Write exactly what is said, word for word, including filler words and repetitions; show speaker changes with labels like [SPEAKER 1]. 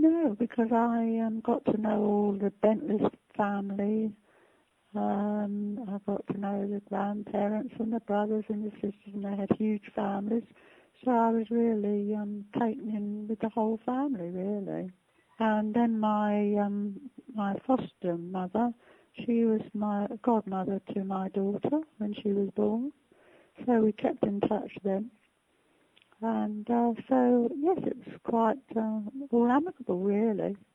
[SPEAKER 1] No, because I um, got to know all the Bentley family. Um, I got to know the grandparents and the brothers and the sisters, and they had huge families. So I was really um, taken in with the whole family, really. And then my um, my foster mother, she was my godmother to my daughter when she was born. So we kept in touch then. And uh, so, yes, it was quite uh, all amicable, really.